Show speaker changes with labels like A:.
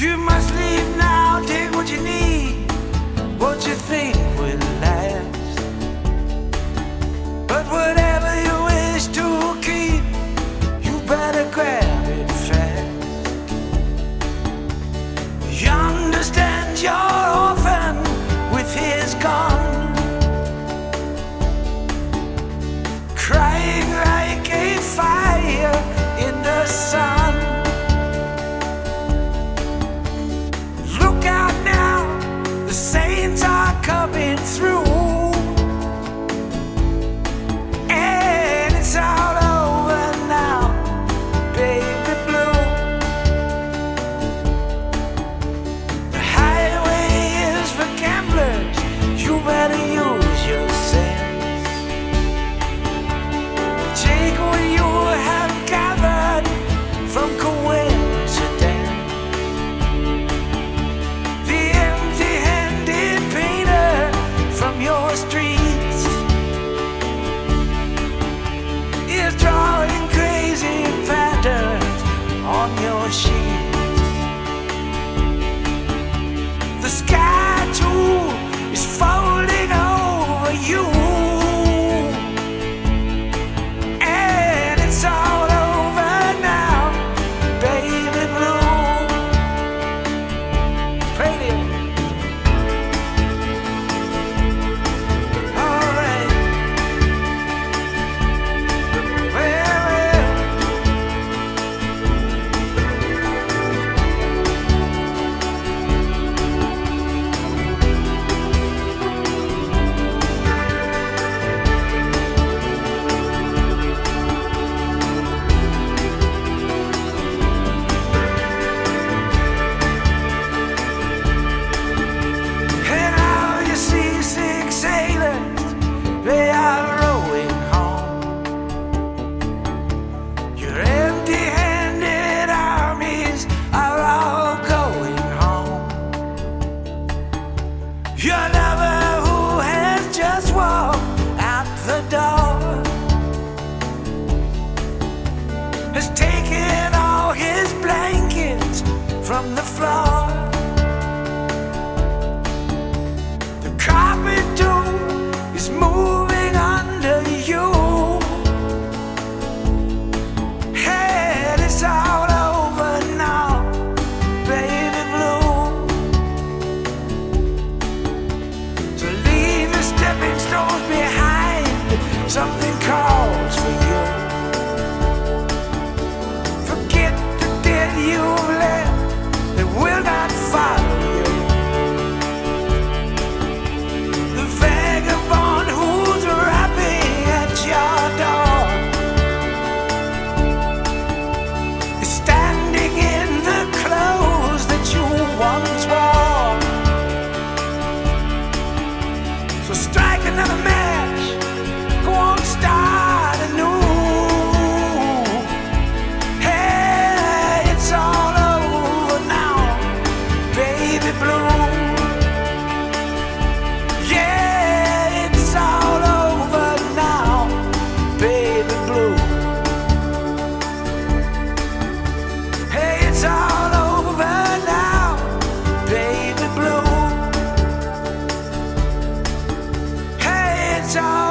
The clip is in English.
A: You must leave now, take what you need, what you think will last. But whatever you wish to keep, you better grab it fast. You understand you're orphan with his gone, crying like a fire in the sun. Look out now, the saints are coming through, and it's all over now, baby blue. The highway is for gamblers, you better use your sense. Take what you have gathered from coincidence. The empty-handed painter from your streets is drawing crazy patterns on your sheets. The sky too is folding over you, and it's all over now, baby blue. Prelude. All right. Well. And all you seasick sailors, they are rowing home. Your empty-handed armies are all going home. Your lover who has just walked out the door has taken all his blankets from the floor. The carpet too is moving under you, and it's all over now, baby blue. So leave the stepping stones behind, something calls for you. Forget the dead you've left, they will not follow you. The vagabond who's rapping at your door is standing in the clothes that you once wore. So strike another match, go on, start anew. Hey, it's all over now, baby blue. Yeah, it's all over now, baby blue. Hey, it's all over now, baby blue. Hey, it's all